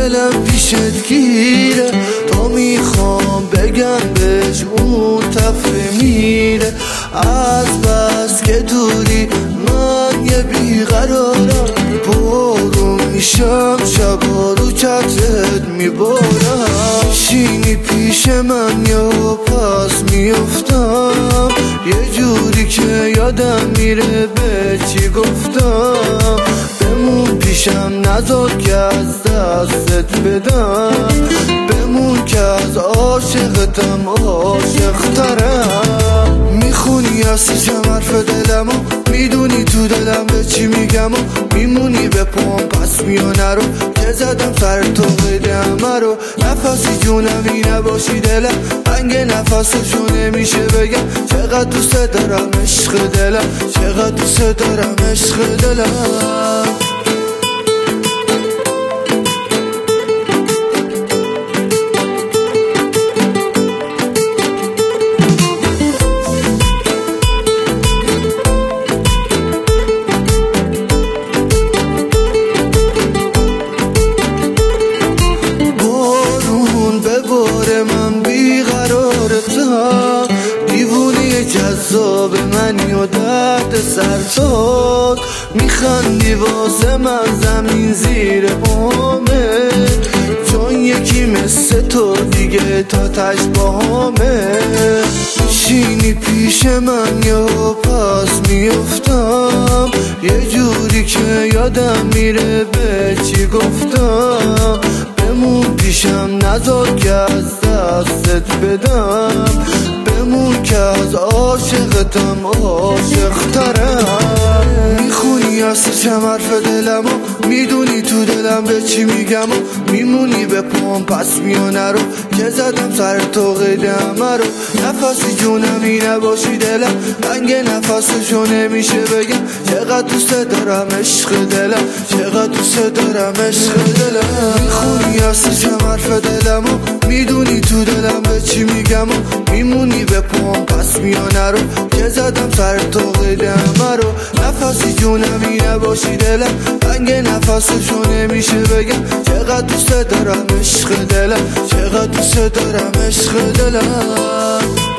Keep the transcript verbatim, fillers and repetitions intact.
دلم پیشت گیره، تا میخوام بگم بهش اون تفره میره. از بس که دوری من یه بیقرارم، بارون میشم شبا رو چترت میبارم. شینی پیش من یا پس میافتم، یه جوری که یادم میره به چی گفتم. بمون پیشم نذار که از دستت بدم، بمون که از عاشقتم عاشق‌ترم. میخونی از چم حرف دلمو، میدونی تو دلم به چی میگم و میمونی به پام پس میو نرو که زدم سر تو قیده همه رو. نفسی جونمی نباشی دلم، بنگ نفسشو نمیشه بگم. چقدر دوست دارم عشق دلم، چقدر دوست دارم عشق دلم. من بیقرارتم، دیوونی جذاب منی و درد سرتات. میخندی واسه من زمین زیر پامه، چون یکی مثل تو دیگه تا تش باهامه. شینی پیش من یا پس میافتم، یه جوری که یادم میره به چی گفتم. بمون پیشم نذار که از دستت بدم، بمون که از عاشقتم عاشق‌ترم. میخونی از چم حرف دلمو، میدونی تو دلم به چی میگم و میمونی به پام پس میو نرو که زدم سر تو قیده همه رو. نفسی جونمی نباشی دلم، بنگ نفسشو نمیشه بگم. چقدر دوست دارم عشق دلم، چقدر دوست دارم عشق دلم. میخونی از چم حرف دلمو، میدونی تو دلم به چی میگم و میمونی به پام پس میو نرو که زدم سر تو قیده همه رو. نفسی جونمی نباشی دلم، بنگ نفسشو نمیشه بگم. چقدر دوست دارم عشق دلم، چقدر دوست دارم عشق دلم.